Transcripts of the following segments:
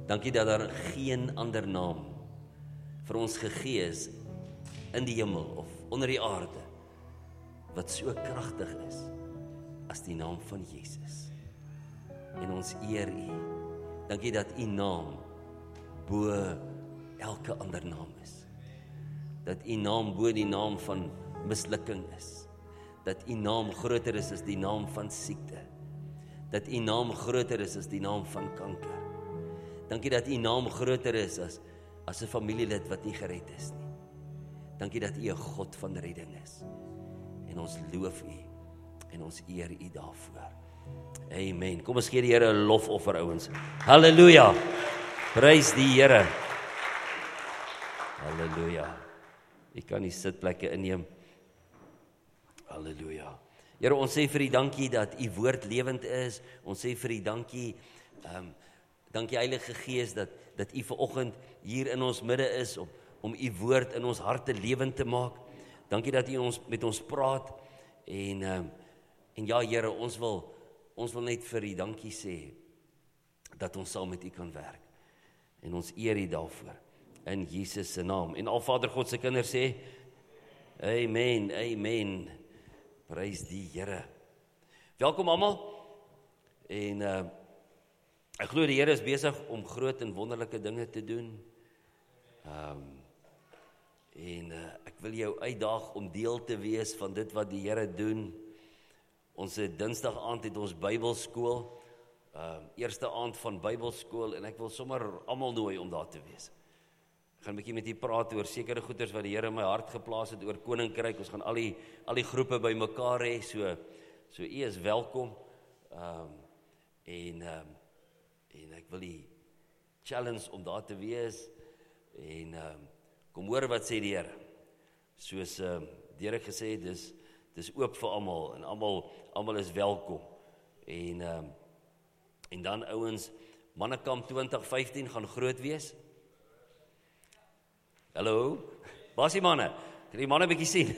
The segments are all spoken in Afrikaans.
Dankie dat daar geen ander naam vir ons gegee is in die hemel of onder die aarde wat so kragtig is as die naam van Jesus. En ons eer U. Dankie dat U naam bo elke ander naam is. Dat U naam bo die naam van mislukking is. Dat U naam groter is as die naam van siekte. Dat U naam groter is as die naam van kanker. Dankie dat U naam groter is as 'n familielid wat nie gered is nie. Dankie dat U 'n God van redding is. En ons loof U en ons eer U daarvoor. Amen. Kom ons gee die Here 'n lofoffer, ouens. Halleluja. Prys die Here. Halleluja. Jy kan die sitplekke inneem. Halleluja. Here, ons sê vir U dankie dat U woord lewend is. Ons sê vir U dankie, dankie Heilige Gees dat U vanoggend hier in ons midde is om U woord in ons harte lewend te maak. Dankie dat U met ons praat en ja Here, ons wil net vir U dankie sê dat ons saam met U kan werk. En ons eer U daarvoor in Jesus se naam. En al Vader God se kinders sê amen, amen. Prys die Here. Welkom almal. En ek glo die Here is besig om groot en wonderlike dinge te doen. Ek wil jou uitdaag om deel te wees van dit wat die Here doen. Ons Dinsdag aand het ons Bybelskool, eerste aand van Bybelskool, en ek wil sommer almal nooi om daar te wees. Ek gaan 'n bietjie met u praat oor sekere goeders wat die Here in my hart geplaas het oor koninkryk. Ons gaan al die groepe bymekaar hê, so u is welkom. En ek wil u challenge om daar te wees en kom hoor wat sê die Here. Soos die Here gesê het, dis oop vir almal en almal is welkom. En dan ouens, Mannekamp 2015 gaan groot wees. Hallo, waar is die manne? Kan die manne 'n bietjie sien?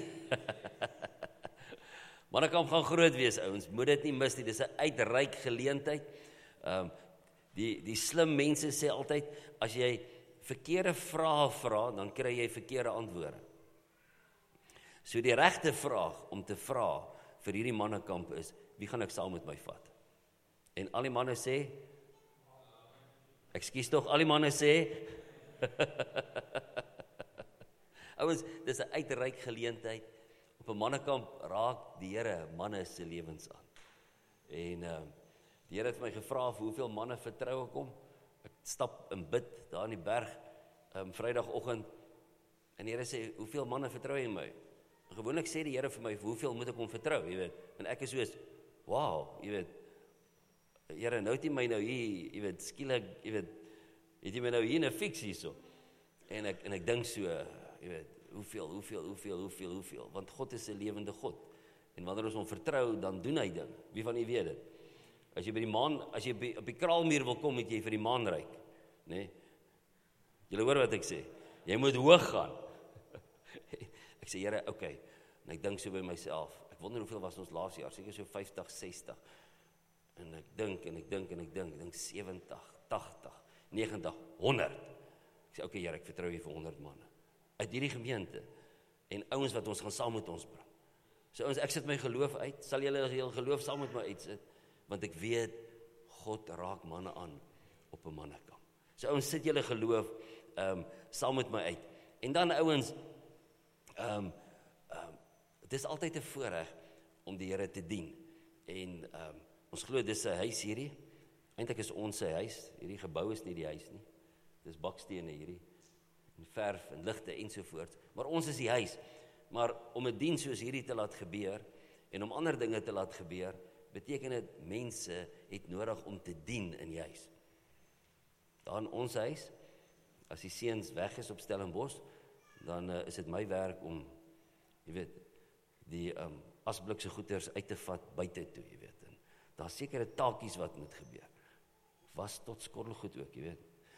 Mannekamp gaan groot wees, ouens. Moet dit nie mis nie. Dis 'n uitreik geleentheid. Die slim mense sê altyd, as jy verkeerde vrae vra, dan kry jy verkeerde antwoorde. So die regte vraag om te vra vir hierdie mannekamp is, wie gaan ek saam met my vat? En al die manne sê, ekskuus tog, al die manne sê, ouens, dis 'n uitreik geleentheid. Op 'n mannekamp raak die Here manne se lewens aan. En die Here het my gevra vir hoeveel manne vertroue kom. Ek stap en bid daar in die berg Vrydagoggend. En die Here sê, hoeveel manne vertrou jy in my? Gewoonlik sê die Here vir my, hoeveel moet ek hom vertrou, jy weet? En ek is soos, wow, jy weet, Here, nou het jy my nou hier, jy weet, skielik, jy weet, het jy my nou hier in 'n fix hierso. En ek dink so, jy weet, hoeveel, want God is 'n lewende God. En wanneer ons hom vertrou, dan doen hy ding. Wie van u weet dit? As jy by die maan, as jy op die kraalmuur wil kom, moet jy vir die maan reik, né? Julle hoor wat ek sê? Jy moet hoog gaan. Ek sê, Here, okay. En ek dink so by myself. Ek wonder hoeveel was ons laas jaar, seker so 50, 60. En ek dink 70, 80, 90, 100. Ek sê, okay, Here, ek vertrou U vir 100 manne. Uit hierdie gemeente, en ouens wat ons gaan saam met ons bring. So ouens, ek sit my geloof uit, sal julle heel geloof saam met my uitsit, want ek weet, God raak manne aan op 'n mannekamp. So ouens, sit julle geloof saam met my uit. En dan ouens, het is altyd 'n voorreg om die Here te dien. En ons glo dis 'n huis hierdie. Eintlik is ons se huis. Hierdie gebou is nie die huis nie. Dis bakstene hierdie. En verf en ligte ensovoorts. Maar ons is die huis. Maar om 'n diens soos hierdie te laat gebeur en om ander dinge te laat gebeur, beteken dit mense het nodig om te dien in die huis. Daar in ons huis, as die seuns weg is op Stellenbosch, dan is dit my werk om, jy weet, die asblikse goeders uit te vat buite toe, jy weet. En daar sekere taakies wat moet gebeur. Was tot skottelgoed ook, jy weet.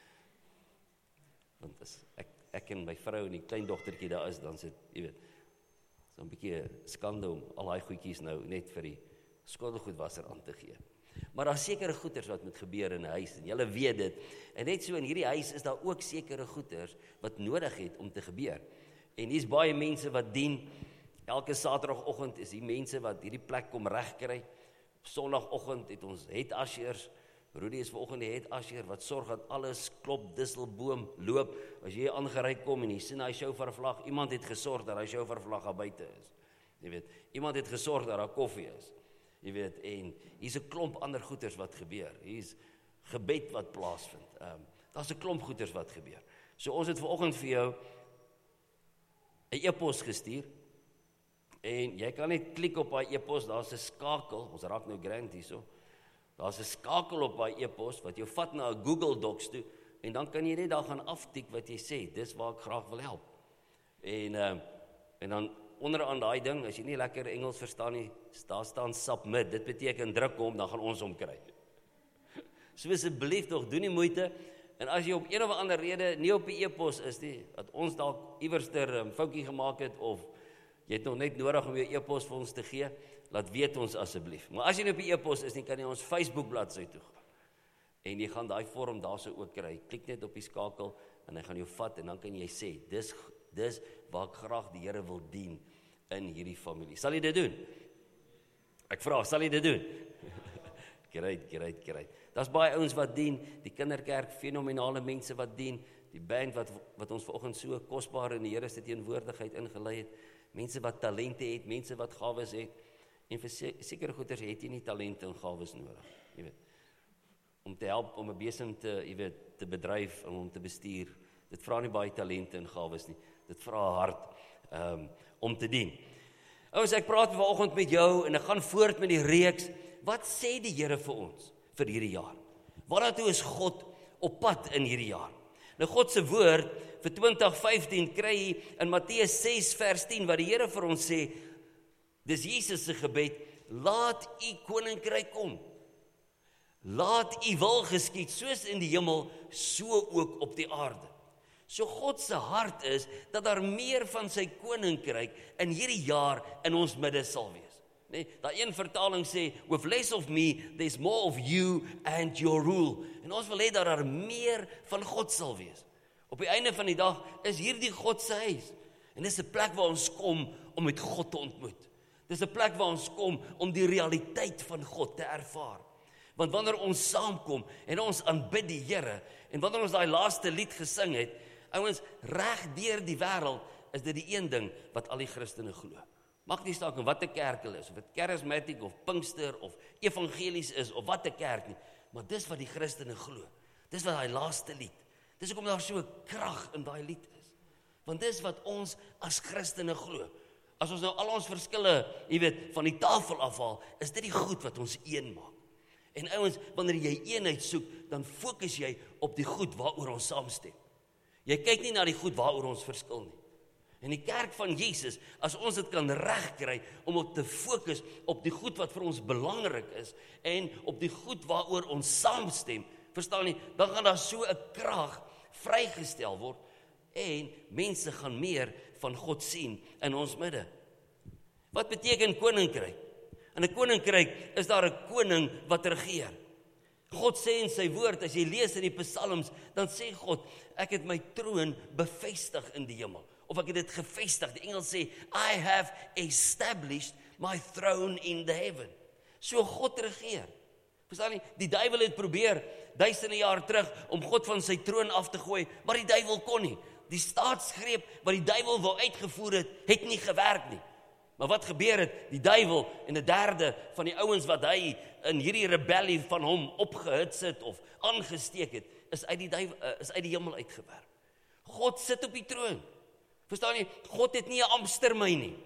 Want as ek en my vrou en die kleindogtertjie daar is, dan sit, jy weet, so 'n bietjie skande om al daai goedjies nou net vir die skottelgoedwasser aan te gee. Maar daar sekere goeders wat moet gebeur in 'n huis, en julle weet dit. En net so in hierdie huis is daar ook sekere goeders wat nodig het om te gebeur. En hier's baie mense wat dien. Elke Saterdagoggend is die mense wat hierdie plek kom regkry. Op Sondagoggend het ons head ushers. Rudy is vanoggend die head usher wat sorg dat alles klop, disselboom, loop. As jy aangery kom en jy sien hy shofarvlag, iemand het gesorg dat hy shofarvlag daar buite is. Jy weet, iemand het gesorg dat daar koffie is. Jy weet, en hier's 'n klomp ander goeders wat gebeur. Hier's gebed wat plaasvind. Daar's 'n klomp goeders wat gebeur. So ons het vanoggend vir jou 'n e-pos gestuur. En jy kan net klik op daai e-pos, daar's 'n skakel. Ons raak nou grand hierso. Daar's 'n skakel op daai e-pos wat jou vat na 'n Google Docs toe en dan kan jy net daar gaan aftik wat jy sê. Dis waar ek graag wil help. En dan onderaan daai ding, as jy nie lekker Engels verstaan nie, daar staan submit. Dit beteken druk hom, dan gaan ons hom kry. So asseblief tog, doen die moeite. En as jy op een of ander rede nie op die e-pos is nie, dat ons dalk iewerster foutjie gemaak het of jy het nog net nodig om jou e-pos vir ons te gee, laat weet ons asseblief. Maar as jy nie op die e-pos is nie, kan jy ons Facebook bladsy toe gaan. En jy gaan daai vorm daarso ook kry. Klik net op die skakel en hy gaan jou vat en dan kan jy sê, dis waar ek graag die Here wil dien in hierdie familie. Sal jy dit doen? Ek vra, sal jy dit doen? Great. Daar's baie ouens wat dien, die kinderkerk, fenominale mense wat dien, die band wat ons vanoggend so kosbaar in die Here se teenwoordigheid ingelei het, mense wat talente het, mense wat gawes het, en vir sekere goeders het jy nie talente en gawes nodig, jy weet. Om te help, om 'n besem te bedryf, om te bestuur, dit vra nie baie talente en gawes nie, dit vra 'n hart om te dien. Ouens, ek praat vanoggend met jou en ek gaan voort met die reeks. Wat sê die Here vir ons vir hierdie jaar? Waartoe is God op pad in hierdie jaar? Nou God se woord vir 2015 kry jy in Matteus 6 vers 10 wat die Here vir ons sê, dis Jesus se gebed, laat u koninkryk kom. Laat u wil geskied, soos in die hemel, so ook op die aarde. So God se hart is, dat daar meer van sy koninkryk in hierdie jaar in ons midde sal wees. Nee, daai een vertaling sê, with less of me, there's more of you and your rule. En ons wil hê dat daar meer van God sal wees. Op die einde van die dag is hierdie God se huis. En dis 'n plek waar ons kom om met God te ontmoet. Dis 'n plek waar ons kom om die realiteit van God te ervaar. Want wanneer ons saamkom en ons aanbid die Here, en wanneer ons daai laaste lied gesing het, ouens, reg deur die wêreld, is dit die een ding wat al die Christene glo. Maak nie saak in watter kerk hulle is, of dit charismatic of Pinkster of evangelies is, of watter kerk nie, maar dis wat die Christene glo. Dis wat daai laaste lied. Dis hoekom daar so 'n krag in daai lied is. Want dis wat ons as Christene glo. As ons nou al ons verskille, van die tafel afhaal, is dit die goed wat ons een maak. En ouens, wanneer jy eenheid soek, dan fokus jy op die goed waaroor ons saamstem. Jy kyk nie na die goed waaroor ons verskil nie. En die kerk van Jesus, as ons dit kan regkry om op te fokus op die goed wat vir ons belangrik is en op die goed waaroor ons saamstem, verstaan nie, dan gaan daar so 'n krag vrygestel word en mense gaan meer van God sien in ons midde. Wat beteken koninkryk? In 'n koninkryk is daar 'n koning wat regeer. God sê in sy woord, as jy lees in die psalms, dan sê God, ek het my troon bevestig in die hemel. Of ek het dit gevestig. Die Engel sê, I have established my throne in the heaven. So God regeer. Verstaan nie? Die duiwel het probeer, duisende jaar terug, om God van sy troon af te gooi, maar die duiwel kon nie. Die staatsgreep wat die duiwel wou uitgevoer het nie gewerk nie. Maar wat gebeur het? Die duiwel en 'n derde van die ouens wat hy in hierdie rebellie van hom opgehits het of aangesteek het, is uit die hemel uitgewerp. God sit op die troon. Verstaan jy? God het nie 'n amptstermyn nie.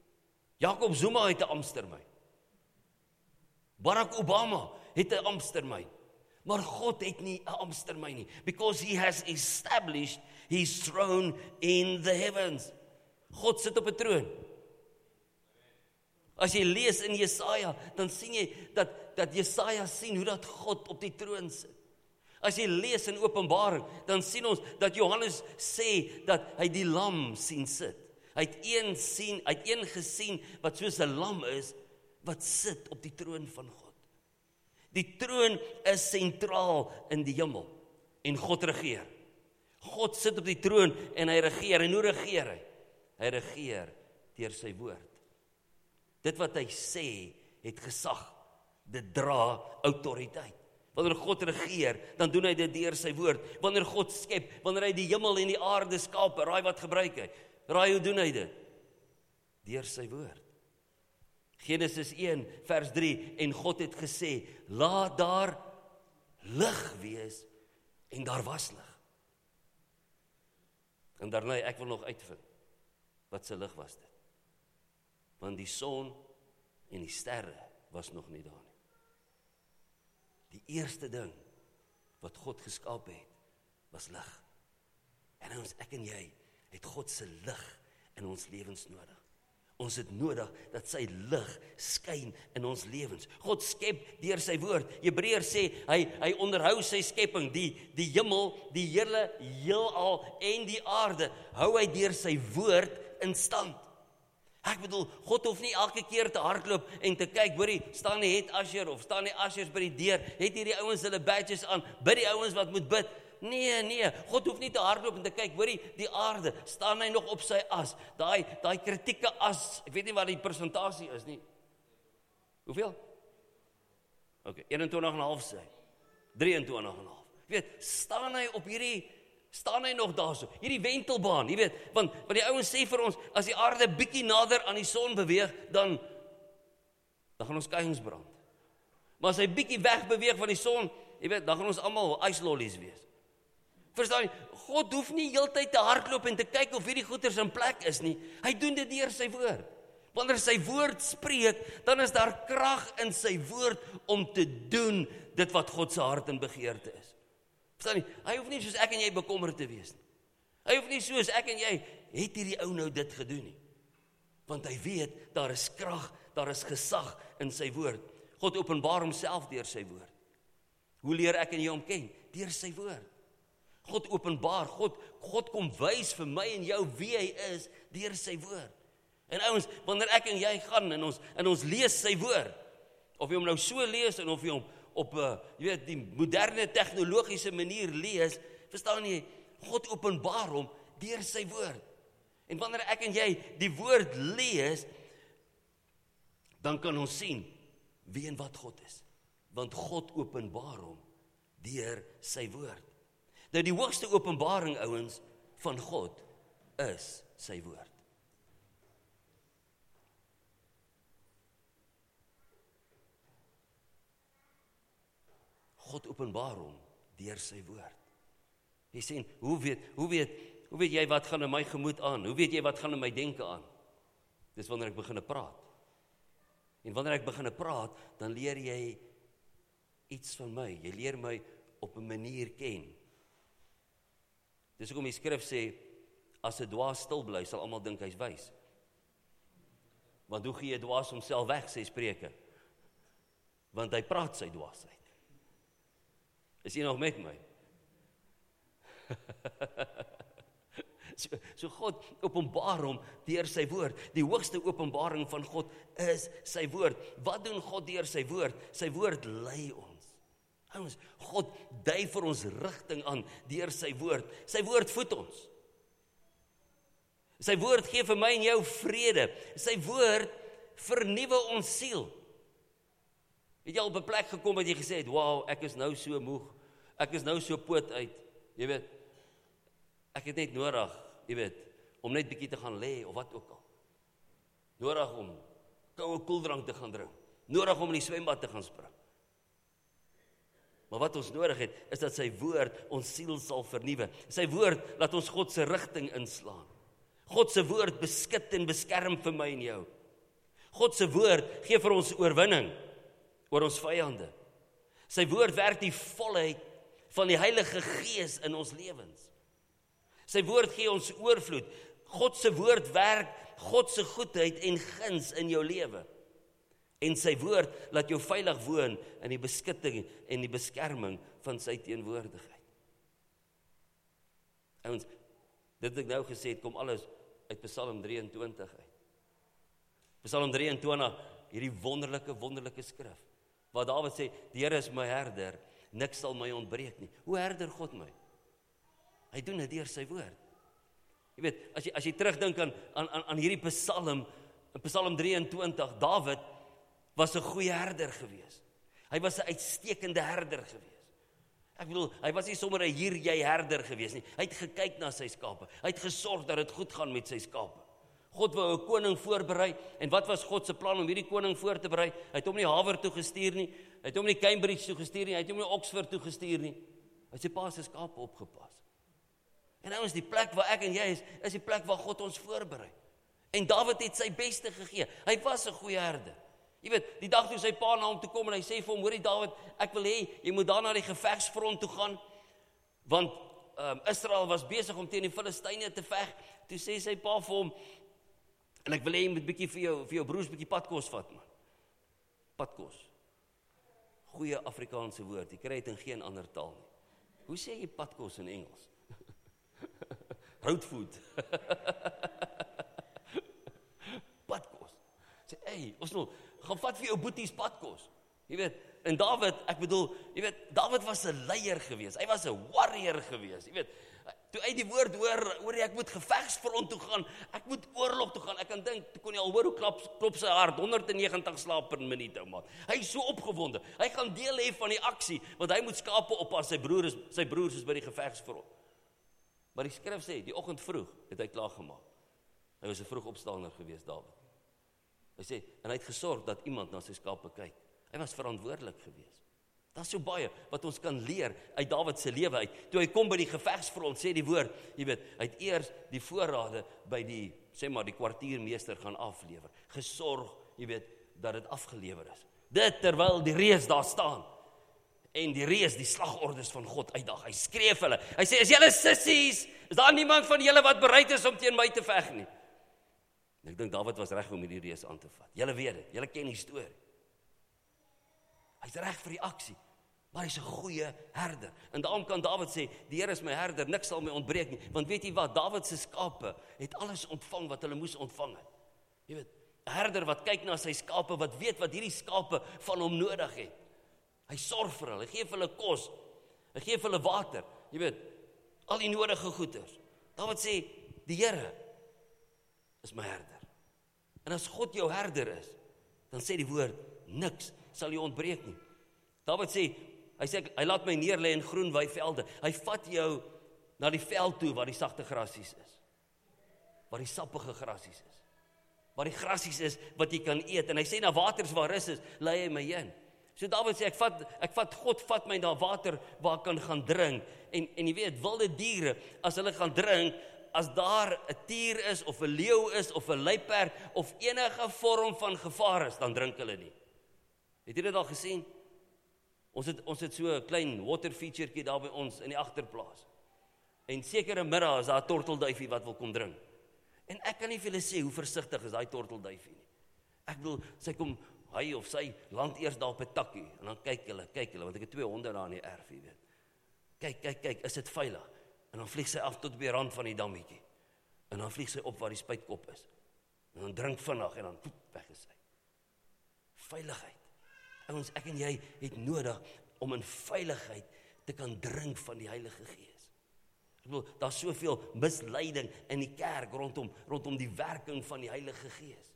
Jacob Zuma het 'n amptstermyn. Barack Obama het 'n amptstermyn. Maar God het nie 'n amptstermyn nie, because he has established his throne in the heavens. God sit op 'n troon. As jy lees in Jesaja, dan sien jy dat Jesaja sien hoe dat God op die troon sit. As jy lees in Openbaring, dan sien ons dat Johannes sê dat hy die lam sien sit. Hy het een gesien wat soos 'n lam is, wat sit op die troon van God. Die troon is sentraal in die hemel en God regeer. God sit op die troon en hy regeer. En hoe regeer hy? Hy regeer deur sy woord. Dit wat hy sê, het gesag. Dit dra autoriteit. Wanneer God regeer, dan doen hy dit deur sy woord. Wanneer God skep, wanneer hy die hemel en die aarde skaap, raai wat gebruik hy? Raai hoe doen hy dit? Deur sy woord. Genesis 1 vers 3, en God het gesê, laat daar lig wees, en daar was lig. En daarna, ek wil nog uitvind, wat se lig was dit? Want die son en die sterre was nog nie daar nie. Die eerste ding wat God geskaap het, was lig. En ons, ek en jy, het God se lig in ons lewens nodig. Ons het nodig dat sy lig skyn in ons lewens. God skep deur sy woord. Hebreërs sê, hy onderhou sy skepping, die hemel, die hele heelal en die aarde, hou hy deur sy woord in stand. Ek bedoel, God hoef nie elke keer te hardloop en te kyk, hoorie, staan die het Asher of staan die Ashers by die deur, het hierdie ouens hulle badges aan, bid die ouens wat moet bid. Nee, God hoef nie te hardloop en te kyk, hoorie, die aarde, staan hy nog op sy as, daai kritieke as, ek weet nie wat die persentasie is nie. Hoeveel? Ok, 21,5 sê, 23,5. Jy weet, staan hy nog daar so, hierdie wentelbaan, jy weet, want die ouens sê vir ons, as die aarde bietjie nader aan die son beweeg, dan gaan ons kuikens brand. Maar as hy bietjie weg beweeg van die son, jy weet, dan gaan ons almal ijslollies wees. Verstaan jy, God hoef nie heeltyd te hardloop en te kyk of hierdie goeders in plek is nie, hy doen dit deur sy woord. Wanneer sy woord spreek, dan is daar krag in sy woord om te doen dit wat God se hart en begeerte is. Verstaan jy? Hy hoef nie soos ek en jy bekommerd te wees nie. Hy hoef nie soos ek en jy, het hierdie ou nou dit gedoen nie. Want hy weet, daar is krag, daar is gesag in sy woord. God openbaar homself deur sy woord. Hoe leer ek en jy hom ken? Deur sy woord. God openbaar, God kom wys vir my en jou wie hy is, deur sy woord. En ouens, wanneer ek en jy gaan en ons lees sy woord, of jy hom nou so lees en of jy hom op jy weet, die moderne tegnologiese manier lees, verstaan jy, God openbaar hom deur sy woord. En wanneer ek en jy die woord lees, dan kan ons sien wie en wat God is. Want God openbaar hom deur sy woord. Nou die hoogste openbaring, ouens, van God is sy woord. God openbaar hom deur sy woord. Jy sê, hoe weet jy wat gaan in my gemoed aan? Hoe weet jy wat gaan in my denke aan? Dis wanneer ek begin praat. En wanneer ek begin praat, dan leer jy iets van my. Jy leer my op 'n manier ken. Dis hoekom die skrif sê, as 'n dwaas stil bly, sal almal dink hy's wys. Want hoe gee 'n dwaas homself weg, sê Spreuke? Want hy praat sy dwaasheid. Is jy nog met my? So God openbaar hom deur sy woord. Die hoogste openbaring van God is sy woord. Wat doen God deur sy woord? Sy woord lei ons. Ouens, God dui vir ons rigting aan deur sy woord. Sy woord voed ons. Sy woord gee vir my en jou vrede. Sy woord vernuwe ons siel. Het jy al op 'n plek gekom wat jy gesê het, wow, ek is nou so moeg, ek is nou so poot uit, jy weet, ek het net nodig, jy weet, om net bietjie te gaan lê, of wat ook al. Nodig om koue koeldrank te gaan drink, nodig om in die swembad te gaan spring. Maar wat ons nodig het, is dat sy woord ons siel sal vernuwe. Sy woord laat ons God se rigting inslaan. God se woord beskut en beskerm vir my en jou. God se woord gee vir ons oorwinning oor ons vyande. Sy woord werk die volheid van die Heilige Gees in ons lewens. Sy woord gee ons oorvloed. God se woord werk God se goedheid en guns in jou lewe. En sy woord laat jou veilig woon in die beskutting en die beskerming van sy teenwoordigheid. Ouens, dit wat ek nou gesê het, kom alles uit Psalm 23 uit. Psalm 23, hierdie wonderlike skrif. waar Dawid sê, die Here is my herder, niks sal my ontbreek nie. Hoe herder God my? Hy doen dit deur sy woord. Jy weet, as jy terugdink aan hierdie Psalm, in Psalm 23, Dawid was 'n goeie herder gewees. Hy was 'n uitstekende herder gewees. Ek bedoel, hy was nie sommer 'n hier-jy herder gewees nie. Hy het gekyk na sy skape. Hy het gesorg dat dit goed gaan met sy skape. God wou 'n koning voorberei, en wat was God se plan om hierdie koning voor te berei? Hy het hom nie Harvard toe gestuur nie, hy het hom nie Cambridge toe gestuur nie, hy het hom nie Oxford toe gestuur nie. Hy het sy pa se skape opgepas. En nou is die plek waar ek en jy is die plek waar God ons voorberei. En Dawid het sy beste gegee. Hy was 'n goeie herder. Jy weet, die dag toe sy pa na hom toe kom en hy sê vir hom, hoorie Dawid, ek wil hê jy moet daar na die gevegsfront toe gaan, want Israel was besig om teen die Filistyne te veg. Toe sê sy pa vir hom, en ek wil hê jy moet bietjie vir jou broers bietjie padkos vat, man. Padkos. Goeie Afrikaanse woord. Jy kry dit in geen ander taal nie. Hoe sê jy padkos in Engels? Road food. Padkos. Sê, hey, ons nou, gaan vat vir jou boeties padkos. Jy weet, en Dawid, ek bedoel, jy weet, Dawid was 'n leier gewees. Hy was 'n warrior gewees. Jy weet, toe hy die woord hoor ek moet gevegsfront toe gaan, ek moet oorlog toe gaan. Ek kan dink, toe kon jy al hoor hoe klop sy hart, 190 slaap per minuut, ou man. Hy is so opgewonde. Hy gaan deel hê van die aksie, want hy moet skape oppas, sy broers is by die gevegsfront. Maar die skrif sê, die oggend vroeg het hy klaargemaak. Hy was 'n vroegopstaander gewees, Dawid. Hy sê, en hy het gesorg dat iemand na sy skape kyk. Hy was verantwoordelik gewees. Daar's so baie wat ons kan leer uit Dawid se lewe uit. Toe hy kom by die gevegsfront, sê die woord, jy weet, hy het eers die voorrade by die kwartiermeester gaan aflewer. Gesorg, jy weet, dat dit afgelewer is. Dit terwyl die reus daar staan. En die reus die slagordes van God uitdag. Hy skree vir hulle. Hy sê, is julle sissies? Is daar niemand van julle wat bereid is om teen my te veg nie? En ek dink Dawid was reg om hierdie reus aan te vat. Julle weet dit, julle ken die storie. Hy's reg vir die aksie, maar hy's 'n goeie herder. En daarom kan Dawid sê, die Here is my herder, niks sal my ontbreek nie. Want weet jy wat, Dawid se skape het alles ontvang wat hulle moes ontvang het. Jy weet, 'n herder wat kyk na sy skape, wat weet wat hierdie skape van hom nodig het. Hy sorg vir hulle, hy gee vir hulle kos, hy gee vir hulle water, jy weet, al die nodige goeders. Dawid sê, die Here is my herder. En as God jou herder is, dan sê die woord, niks sal jou ontbreek nie. Dawid sê, hy laat my neerlê in groen weivelde. Hy vat jou na die veld toe waar die sagte grasies is. Waar die sappige grasies is. Waar die grasies is wat jy kan eet. En hy sê, na waters waar rus is, lei hy my heen. So Dawid sê, God vat my na water waar ek kan gaan drink. En jy weet, wilde diere, as hulle gaan drink, as daar 'n tier is, of 'n leeu is, of 'n luiperd, of enige vorm van gevaar is, dan drink hulle nie. Het jy dit al gesien? Ons het so 'n klein water featureetjie daar by ons in die agterplaas. En sekere middag is daar 'n tortelduifie wat wil kom drink. En ek kan nie vir julle sê hoe versigtig is daai tortelduifie nie. Ek bedoel, hy of sy land eers daar op 'n takkie, en dan kyk hulle, want ek het 2 honde daar in die erf, jy weet. Kyk, is dit veilig? En dan vlieg sy af tot by die rand van die dammetjie. En dan vlieg sy op waar die spuitkop is. En dan drink vinnig, en dan weg is sy. Veiligheid. Ons, ek en jy het nodig om in veiligheid te kan drink van die Heilige Gees. Ek bedoel, daar's soveel misleiding in die kerk rondom die werking van die Heilige Gees.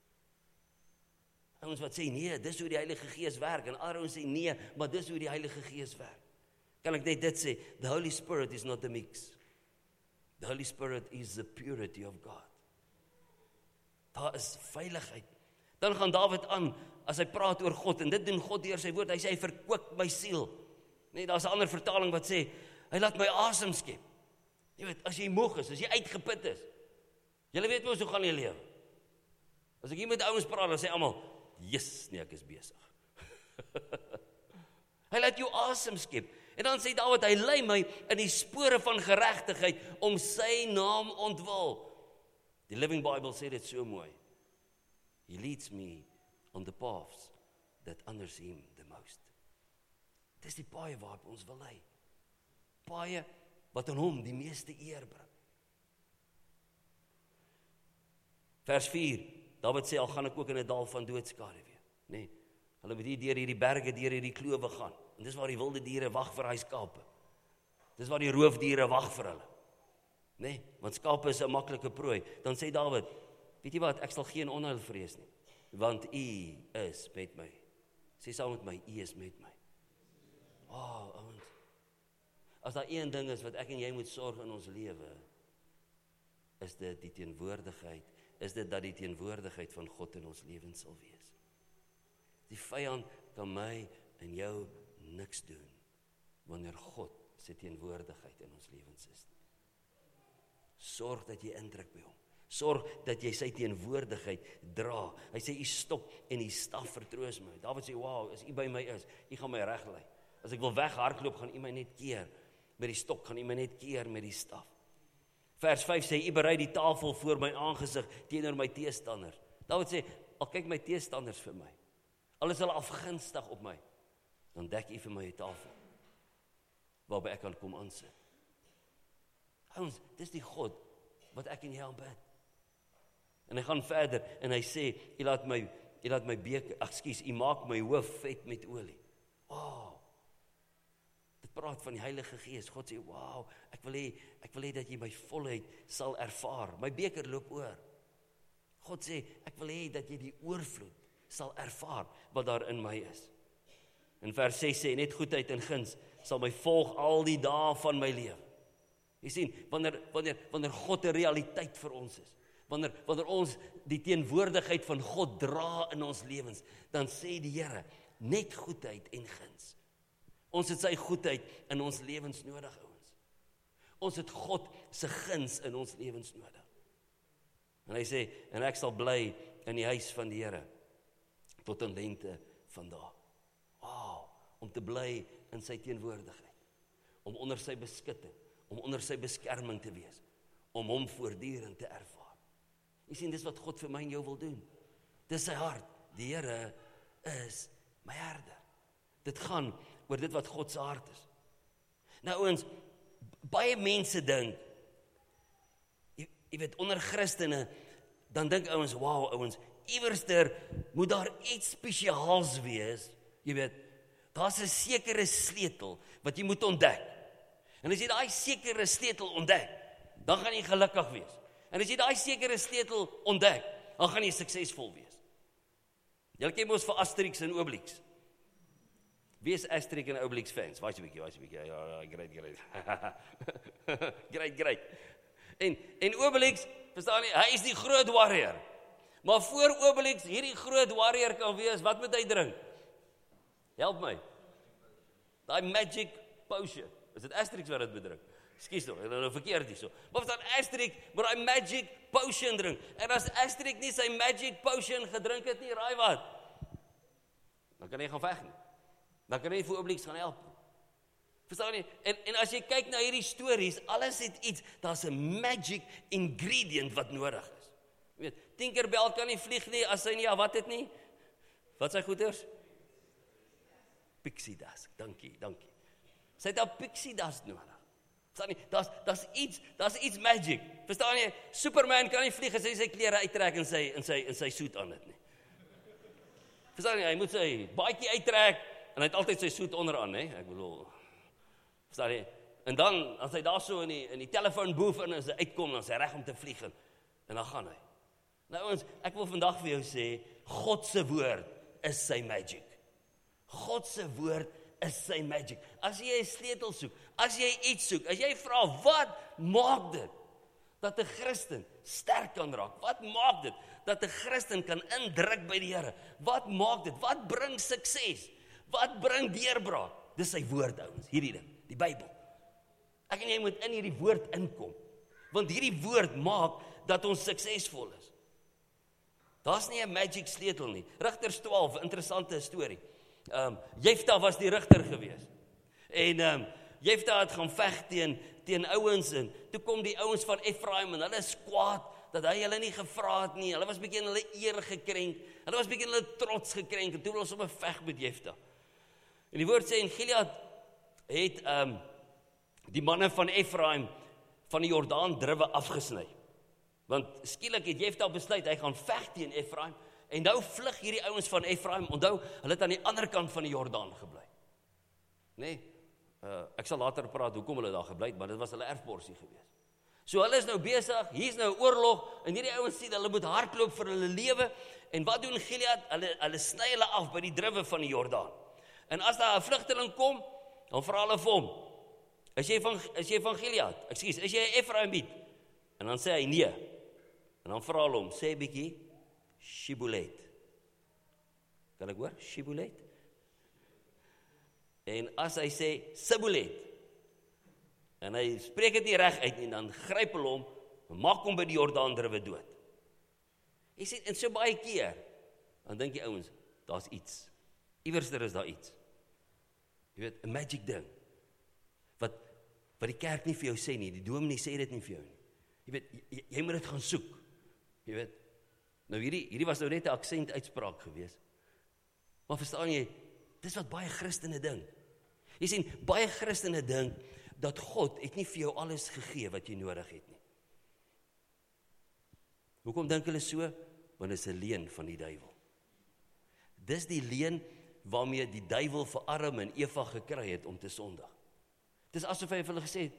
Ons wat sê, nee, dis hoe die Heilige Gees werk, en ander ons sê, nee, maar dis hoe die Heilige Gees werk. Kan ek net dit sê, the Holy Spirit is not a mix. The Holy Spirit is the purity of God. Daar is veiligheid. Dan gaan Dawid aan, as hy praat oor God, en dit doen God deur sy woord, hy sê, hy verkoop my siel. Nee, daar's 'n ander vertaling wat sê, hy laat my asem skep. Jy weet, as jy moeg is, as jy uitgeput is, julle weet mos hoe gaan jy lewe. As ek hier met ouens praat, dan sê almal, yes, nee, ek is besig. Hy laat jou asem skep. En dan sê Dawid, hy lei my in die spore van geregtigheid om sy naam ontwil. Die Living Bible sê dit so mooi. He leads me on the paths that honors him the most. Dis die paaie waarop ons wil lei. Paaie wat aan hom die meeste eer bring. Vers 4, Dawid sê, al gaan ek ook in 'n dal van doodskade weer. Nee, Hulle moet hier deur hierdie berge, deur hierdie klowe gaan. En dis waar die wilde diere wag vir daai skape. Dis waar die roofdiere wag vir hulle. Nee, want skape is 'n maklike prooi. Dan sê Dawid, weet jy wat, ek sal geen onheil vrees nie, want U is met my. Sê saam met my, U is met my. Ouens. As daar een ding is wat ek en jy moet sorg in ons lewe, is dit die teenwoordigheid, is dit dat die teenwoordigheid van God in ons lewens sal wees. Die vyand kan my en jou niks doen, wanneer God se teenwoordigheid in ons lewens is. Sorg dat jy indruk by hom. Sorg dat jy sy teenwoordigheid dra. Hy sê, U stok en U staf vertroos my. Dawid sê, wow, as U by my is, U gaan my reglei. As ek wil weghardloop, gaan U my net keer met die stok, gaan U my net keer met die staf. Vers 5 sê, U berei die tafel voor my aangesig teenoor my teestanders. Dawid sê, al kyk my teestanders vir my, al is hulle afgunstig op my, dan dek U vir my 'n tafel, waarby ek kan kom aansit. Ouens, dis die God wat ek en jy aanbid. En hy gaan verder en hy sê, U laat my beker, U maak my hoof vet met olie. Dit praat van die Heilige Gees. God sê, wow, ek wil hê dat jy my volheid sal ervaar. My beker loop oor. God sê, ek wil hê dat jy die oorvloed sal ervaar wat daar in my is. In vers 6 sê, net goedheid en guns sal my volg al die dae van my lewe. Jy sien, wanneer God 'n realiteit vir ons is, wanneer ons die teenwoordigheid van God dra in ons lewens, dan sê die Here, net goedheid en guns. Ons het sy goedheid in ons lewens nodig, ouens. Ons het God se guns in ons lewens nodig. En hy sê, en ek sal bly in die huis van die Here tot in lengte van dae. Om te bly in sy teenwoordigheid, om onder sy beskutting, om onder sy beskerming te wees, om hom voortdurend te ervaar. Jy sien, dis wat God vir my en jou wil doen. Dis sy hart. Die Here is my herder. Dit gaan oor dit wat God se hart is. Nou ouens, baie mense dink, jy weet, onder Christene, dan dink ouens, wow ouens, iewerster moet daar iets spesiaals wees, jy weet, daar's 'n sekere sleutel wat jy moet ontdek. En as jy daai sekere sleutel ontdek, dan gaan jy gelukkig wees. En as jy daai sekere sleutel ontdek, dan gaan jy suksesvol wees. Julle ken mos vir Asterix en Obelix. Wie is Asterix en Obelix fans? Waai 'n bietjie. Ja, great. Great. En Obelix, verstaan jy, hy is die groot warrior. Maar voor Obelix hierdie groot warrior kan wees, wat moet hy drink? Help my. Daai magic potion. Is dit Asterix wat dit bedrink? Ekskuus tog, ek het nou verkeerd hierso. Maar verstaan, Asterix moet daai magic potion drink. En as Asterix nie sy magic potion gedrink het nie, raai wat? Dan kan hy gaan veg nie. Dan kan hy vir Obelix gaan help. Verstaan jy? En as jy kyk na hierdie stories, alles het iets, daar's 'n magic ingredient wat nodig is. Jy weet, Tinkerbell kan nie vlieg nie as sy nie, wat het nie? Wat sy goeders? Pixie dust, dankie. Sy het al pixie dust nodig. Verstaan jy? Daar's iets magic. Verstaan jy? Superman kan nie vlieg as hy sy klere uittrek en sy suit aan het nie. Verstaan jy? Hy moet sy baadjie uittrek en hy het altyd sy suit onderaan, hè? Ek bedoel, verstaan jy? En dan as hy daar so in die telefoon booth in as hy uitkom, dan is hy reg om te vlieg en dan gaan hy. Nou ouens, ek wil vandag vir jou sê, God se woord is sy magic. God se woord is sy magic. As jy 'n sleutel soek, as jy iets soek, as jy vra, wat maak dit dat 'n Christen sterk kan raak? Wat maak dit dat 'n Christen kan indruk by die Here? Wat maak dit? Wat bring sukses? Wat bring deurbraak? Dis sy woord, ouens, hierdie ding, die Bybel. Ek en jy moet in hierdie woord inkom, want hierdie woord maak dat ons suksesvol is. Daar's nie 'n magic sleutel nie. Rigters 12, 'n interessante storie. Jefta was die rigter gewees. En Jefta het gaan veg teen ouens en toe kom die ouens van Efraim en hulle is kwaad dat hy hulle nie gevra het nie. Hulle was bietjie in hulle eer gekrenk. Hulle was bietjie in hulle trots gekrenk en toe wil ons op 'n veg met Jefta. En die woord sê in Gilead het die manne van Efraim van die Jordaan druwe afgesny. Want skielik het Jefta besluit hy gaan veg teen Efraim En nou vlug hierdie ouens van Efraim, onthou, hulle het aan die ander kant van die Jordaan gebly. Nee, ek sal later praat hoekom hulle daar gebly het, maar dit was hulle erfporsie gewees. So hulle is nou besig, hier's nou oorlog, en hierdie ouens sien, hulle moet hardloop vir hulle lewe, en wat doen Gilead? Hulle sny hulle af by die druwe van die Jordaan. En as daar 'n vlugteling kom, dan vra hulle vir hom, is jy van Gilead? Ekskuus, is jy 'n Efraimiet? En dan sê hy nee. En dan vra hulle hom, sê 'n bietjie, Shibulet. Kan ek hoor? Shibulet? En as hy sê Sibulet, en hy spreek dit nie reg uit nie, dan gryp hulle hom, en maak hom by die Jordaan druwe dood. Jy sê, en so baie keer, dan dink die ouens, daar's iets. Iewerster is daar iets. Jy weet, 'n magic ding. Wat die kerk nie vir jou sê nie, die dominee sê dit nie vir jou nie. Jy weet, jy moet dit gaan soek. Jy weet, nou hierdie was nou net 'n aksent uitspraak gewees. Maar verstaan jy, dis wat baie Christene dink. Jy sien, baie Christene dink, dat God het nie vir jou alles gegee wat jy nodig het nie. Hoekom dink hulle so? Want dit is 'n leuen van die duiwel. Dis die leuen waarmee die duiwel vir Adam en Eva gekry het om te sondig. Dis asof hy vir hulle gesê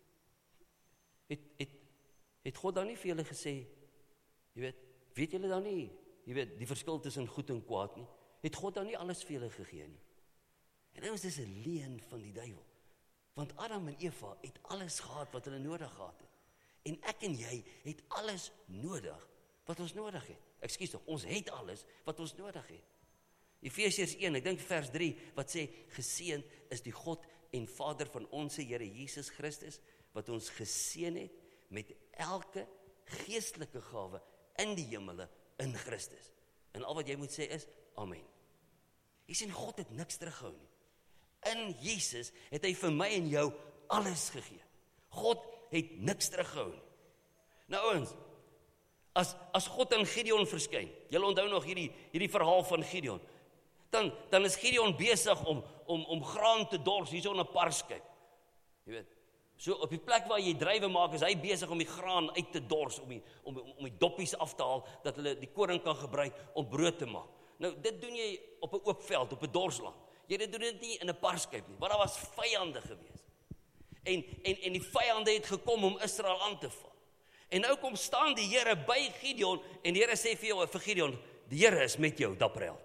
het God dan nie vir julle gesê, jy weet julle dan nie, jy weet, die verskil tussen goed en kwaad nie, het God dan nie alles vir julle gegee nie. En ons is 'n leuen van die duiwel, want Adam en Eva het alles gehad wat hulle nodig gehad het, en ek en jy het alles nodig wat ons nodig het. Ekskuus tog, ons het alles wat ons nodig het. Efesiërs 1, ek dink vers 3, wat sê, geseënd is die God en Vader van ons Here Jesus Christus, wat ons geseën het met elke geestelike gawe in die hemele in Christus. En al wat jy moet sê is, amen. Jy sien, God het niks teruggehou nie. In Jesus het hy vir my en jou alles gegee. God het niks teruggehou nie. Nou ouens, as God aan Gideon verskyn, julle onthou nog hierdie verhaal van Gideon, dan is Gideon besig om graan te dors, hier so 'n parskyp. Jy weet, so op die plek waar jy druiwe maak, is hy besig om die graan uit te dors, om die doppies af te haal, dat hulle die koring kan gebruik om brood te maak. Nou, dit doen jy op 'n oop veld, op 'n dorsland. Jy doen dit nie in 'n parskyp nie, want daar was vyande gewees. En die vyande het gekom om Israel aan te val. En nou kom staan die Here by Gideon, en die Here sê vir Gideon, die Here is met jou, dapper held.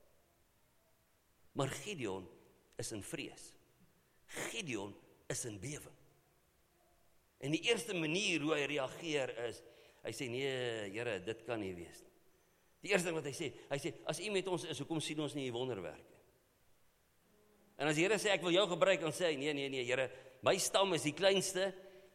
Maar Gideon is in vrees. Gideon is in bewing. En die eerste manier hoe hy reageer is, hy sê, nee, Here, dit kan nie wees nie. Die eerste ding wat hy sê, as U met ons is, hoekom sien ons nie U wonderwerke? En as die Here sê, ek wil jou gebruik, dan sê hy, nee, Here, my stam is die kleinste,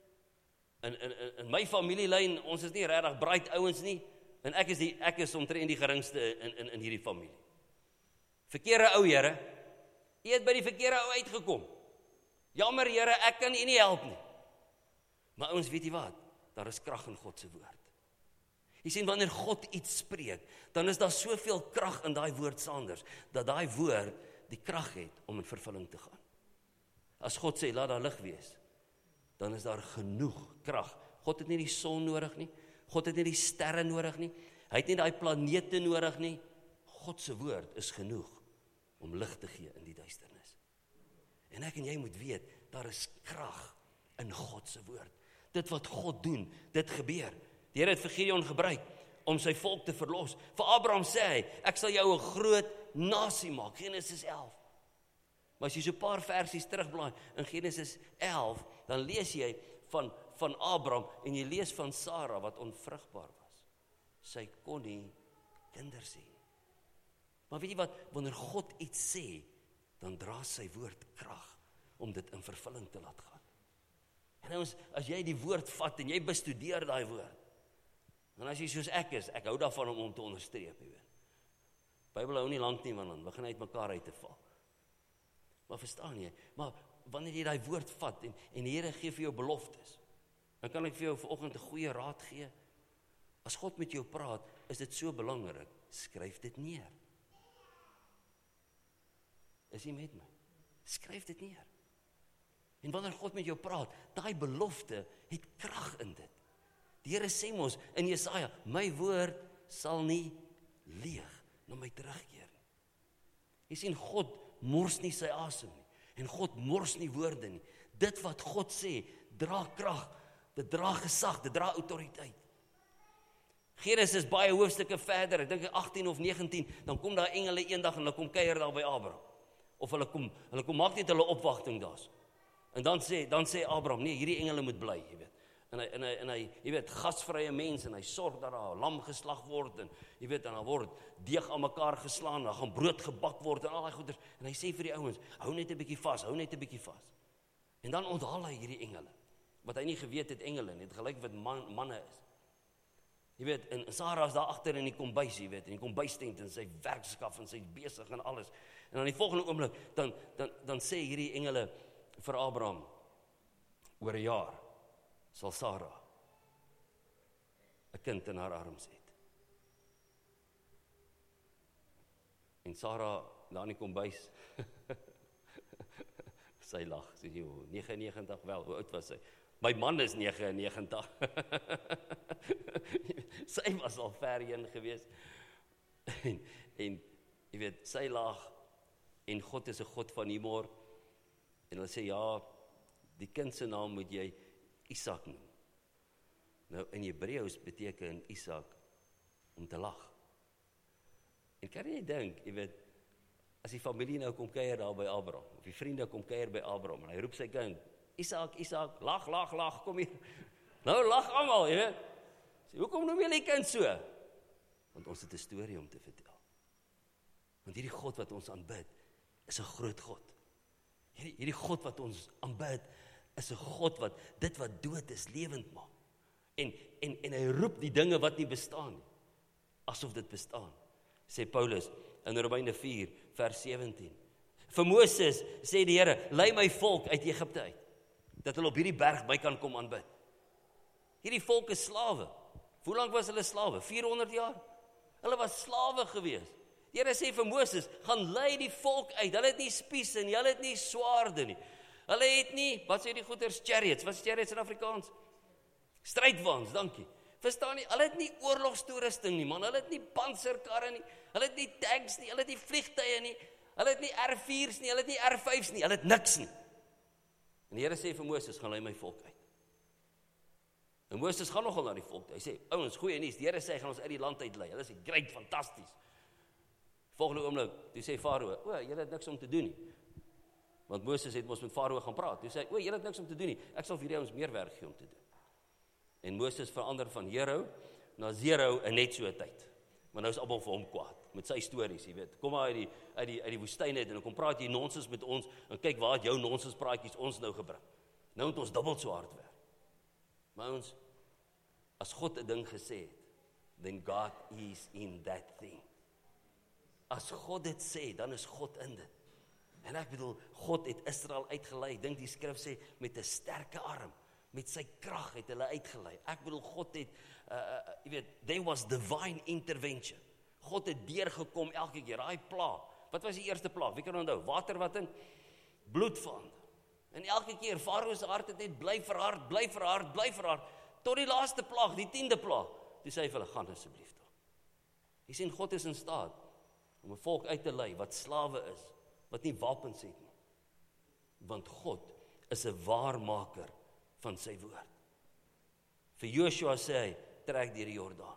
in my familielyn, ons is nie regtig bright ouens nie, en ek is omtrent die geringste in hierdie familie. Verkeerde ou, Here, U het by die verkeerde ou uitgekom. Jammer, Here, ek kan U nie help nie. Maar ouens, weet jy wat? Daar is krag in God se woord. Jy sien, wanneer God iets spreek, dan is daar soveel krag in daai woord Sanders, dat daai woord die krag het om in vervulling te gaan. As God sê, laat daar lig wees, dan is daar genoeg krag. God het nie die son nodig nie, God het nie die sterre nodig nie, hy het nie daai planete nodig nie. God se woord is genoeg om lig te gee in die duisternis. En ek en jy moet weet, daar is krag in God se woord. Dit wat God doen, dit gebeur. Die Here het vir Gideon gebruik om sy volk te verlos. Vir Abraham sê hy, ek sal jou 'n groot nasie maak, Genesis 11. Maar as jy so 'n paar versies terugblaai in Genesis 11, dan lees jy van Abraham en jy lees van Sara wat onvrugbaar was. Sy kon nie kinders hê. Maar weet jy wat, wanneer God iets sê, dan dra sy woord krag om dit in vervulling te laat gaan. En nou as jy die woord vat en jy bestudeer daai woord, en as jy soos ek is, ek hou daarvan om te onderstreep, jy weet. Bybel hou nie lank nie, want dan begin uit mekaar uit te val. Maar verstaan jy, maar wanneer jy daai woord vat en die Here gee vir jou beloftes, dan kan ek vir jou vanoggend 'n goeie raad gee. As God met jou praat, is dit so belangrik, skryf dit neer. Is jy met my? Skryf dit neer. En wanneer God met jou praat, daai belofte het krag in dit. Die Here sê mos in Jesaja, my woord sal nie leeg na my terugkeer nie. Jy sien, God mors nie sy asem nie, en God mors nie woorde nie. Dit wat God sê, dra krag, dit dra gesag, dit dra autoriteit. Genesis is baie hoofstukke verder, ek dink 18 of 19, dan kom daar engele eendag en hulle kom kuier daar by Abraham. Of hulle kom maak net hulle opwagting daar. En dan sê Abraham, nee, hierdie engele moet bly, jy weet. En hy, jy weet, gasvrye mens, en hy sorg dat daar 'n lam geslag word, en jy weet, en daar word deeg aan mekaar geslaan, daar gaan brood gebak word, en al die goeders, en hy sê vir die ouens, hou net 'n bietjie vas, En dan onthaal hy hierdie engele, wat hy nie geweet het engele nie, het gelyk wat manne is. Jy weet, en Sarah is daar agter in die kombuis, jy weet, in die kombuistent, en sy werkskaf, en sy is besig en alles. En dan die volgende oomblik, dan sê hierdie engele vir Abraham, oor 'n jaar sal Sarah 'n kind in haar arms het. En Sarah, daar in die kombuis, sy lag, sê jy, 99, wel, hoe oud was sy? My man is 99. Sy was al ver heen gewees. En jy weet, sy lag, en God is 'n God van humor, en hulle sê, ja, die kind se naam moet jy Isak noem. Nou, in Hebreëus beteken Isak om te lag. En kan jy dink, jy weet, as die familie nou kom kuier daar by Abraham, of die vriende kom kuier by Abraham, en hy roep sy kind, Isak, lag, kom hier. Nou lag almal, jy weet. Sê, hoekom noem jy die kind so? Want ons het 'n storie om te vertel. Want hierdie God wat ons aanbid, is 'n groot God. Hierdie God wat ons aanbid, is 'n God wat dit wat dood is, lewend maak. En hy roep die dinge wat nie bestaan nie, asof dit bestaan. Sê Paulus in Romeine 4 vers 17. Vir Moses sê die Here, lei my volk uit Egipte uit, dat hulle op hierdie berg by kan kom aanbid. Hierdie volk is slawe. Hoe lank was hulle slawe? 400 jaar? Hulle was slawe gewees. Die Here sê vir Moses, gaan lei die volk uit. Hulle het nie spiese nie, hulle het nie swaarde nie. Hulle het nie, wat sê die goeters, chariots. Wat is chariots in Afrikaans? Strydwaans, dankie. Verstaan nie, hulle het nie oorlogstoerusting nie, man. Hulle het nie panserkarre nie. Hulle het nie tanks nie, hulle het nie vliegtuie nie. Hulle het nie R4's nie, hulle het nie R5's nie, hulle het niks nie. En die Here sê vir Moses, gaan lei my volk uit. En Moses gaan nogal na die volk. Hy sê, ouens, goeie nuus, die Here sê, gaan ons uit die land uit lei. Hulle sê, great, fantasties. Volgende oomblik, toe sê Farao, julle het niks om te doen nie. Want Moses het mos met Farao gaan praat. Toe sê hy, julle het niks om te doen nie. Ek sal vir julle ons meer werk gee om te doen. En Moses verander van hero na zero in net so 'n tyd. Maar nou is almal vir hom kwaad met sy stories, jy weet. Kom maar uit die woestyn uit en dan kom praat jy nonsens met ons en kyk waar het jou nonsens praatjies ons nou gebring. Nou moet ons dubbel so hard werk. Maar ons, as God 'n ding gesê het, then God is in that thing. As God dit sê, dan is God in dit. En ek bedoel, God het Israel uitgelei. Ek dink die skrif sê, met 'n sterke arm, met sy krag het hulle uitgelei. Ek bedoel, God het, jy weet, there was divine intervention. God het deurgekom elke keer, daai plaag. Wat was die eerste plaag? Wie kan onthou? Water wat in bloed verander. En elke keer, Farao se hart het net bly verhard, tot die laaste plaag, die 10de plaag. Toe sê hy vir hulle, gaan asseblief toe. Jy sien, God is in staat om 'n volk uit te lei wat slawe is, wat nie wapens het nie. Want God is 'n waarmaker van sy woord. Vir Joshua sê hy, trek deur die Jordaan.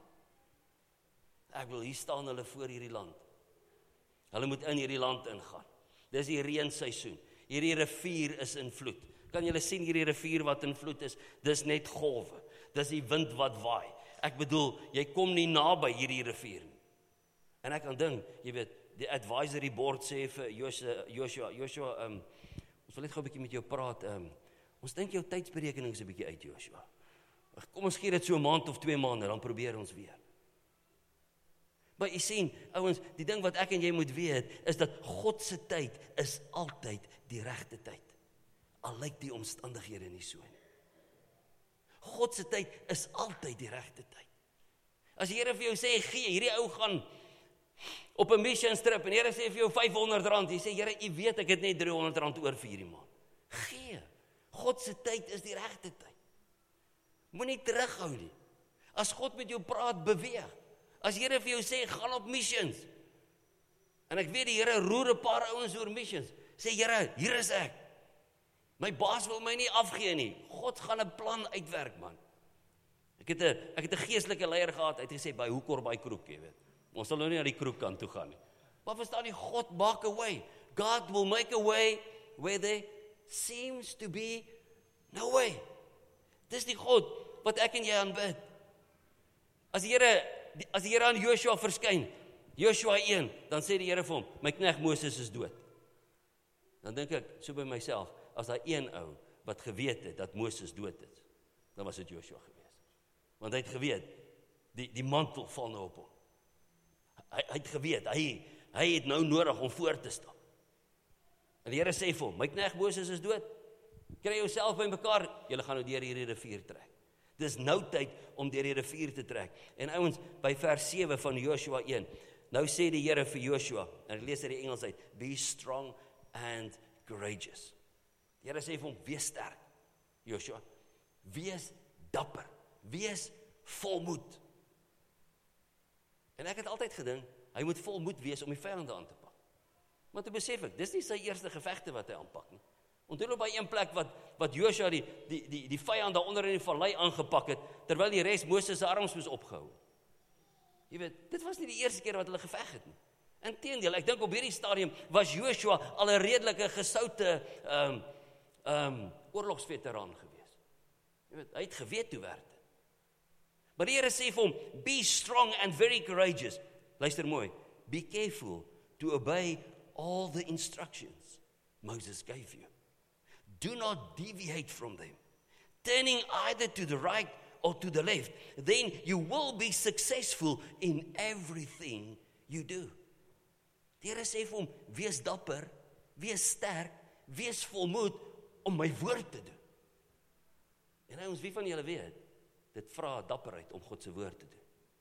Ek wil, hier staan hulle voor hierdie land. Hulle moet in hierdie land ingaan. Dis die reenseisoen. Hierdie rivier is in vloed. Kan julle sien hierdie rivier wat in vloed is? Dis net golwe. Dis die wind wat waai. Ek bedoel, jy kom nie naby hierdie rivier nie. En ek kan dink, jy weet, die advisory board sê vir Joshua, ons wil net gou 'n bietjie met jou praat, ons dink jou tydsberekening is 'n bietjie uit, Joshua. Kom ons gee dit so 'n maand of 2 maande, dan probeer ons weer. Maar jy sien, ouens, die ding wat ek en jy moet weet, is dat God se tyd is altyd die regte tyd. Al lyk die omstandighede nie so nie. God se tyd is altyd die regte tyd. As die Here vir jou sê, gee, hierdie ou gaan op 'n mission trip, en die Here sê vir jou R500, jy sê, Here, u weet ek het net R300 oor vir hierdie maand. Gee. God se tyd is die regte tyd. Moenie terughou nie. As God met jou praat, beweeg. As die Here vir jou sê, gaan op missions, en ek weet die Here roer 'n paar ouens oor missions, sê Here, hier is ek. My baas wil my nie afgee nie. God gaan 'n plan uitwerk, man. Ek het 'n geestelike leier gehad, hy het gesê, by Hoekor, by Kroek, jy weet. Ons sal nou nie na die Kroek kant toe gaan nie. Maar verstaan jy, God maak 'n way. God will make a way where there seems to be no way. Dis die God wat ek en jy aanbid. As die Here aan Joshua verskyn, Joshua 1, dan sê die Here vir hom, my knegt Moses is dood. Dan dink ek so by myself, as daar een ou wat geweet het dat Moses dood is, dan was dit Joshua gewees. Want hy het geweet, die mantel val nou op hom. Hy het geweet, hy het nou nodig om voor te stap. En die Here sê vir hom, my knegt Moses is dood. Kry jouself by mekaar, julle gaan nou deur hierdie rivier trek. Dis nou tyd om deur die rivier te trek. En ouens, by vers 7 van Joshua 1, nou sê die Here vir Joshua, en ek lees uit die Engels uit, be strong and courageous. Die Here sê vir hom, wees sterk, Joshua. Wees dapper. Wees volmoed. En ek het altyd gedink, hy moet volmoed wees om die vyande aan te pak. Maar toe besef ek, dis nie sy eerste gevegte wat hy aanpak nie. Onthou by een plek wat Joshua die vyand daar onder in die vallei aangepak het, terwyl die res Moses se arms moes opgehou. Jy weet, dit was nie die eerste keer wat hulle geveg het nie. Inteendeel, ek dink op hierdie stadium was Joshua al 'n redelike gesoute oorlogsveteraan gewees. Jy weet, hy het geweet hoe werk dit. Maar die Here sê vir hom, be strong and very courageous. Luister mooi, be careful to obey all the instructions Moses gave you. Do not deviate from them, turning either to the right or to the left. Then you will be successful in everything you do. Die Here sê vir hom, wees dapper, wees sterk, wees volmoed om my woord te doen. En ons, wie van julle weet, dit vra dapperheid om God se woord te doen.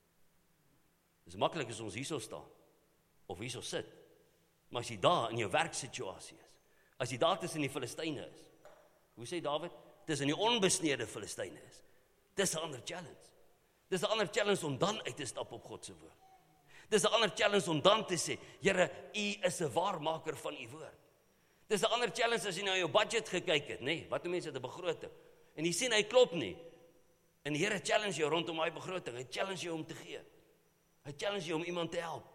Dis maklik as ons hierso staan, of hierso sit, maar as jy daar in jou werksituasie is, as jy daar tussen die Filistyne is, hoe sê Dawid, tussen die onbesnede Filistyne is, dis 'n ander challenge. Dis 'n ander challenge om dan uit te stap op God se woord. Dis 'n ander challenge om dan te sê, Here, U is 'n waarmaker van U woord. Dis 'n ander challenge as jy na jou budget gekyk het, nê? Wat doen mense met 'n begroting? En jy sien hy klop nie. En die Here challenge jou rondom daai begroting. Hy challenge jou om te gee. Hy challenge jou om iemand te help.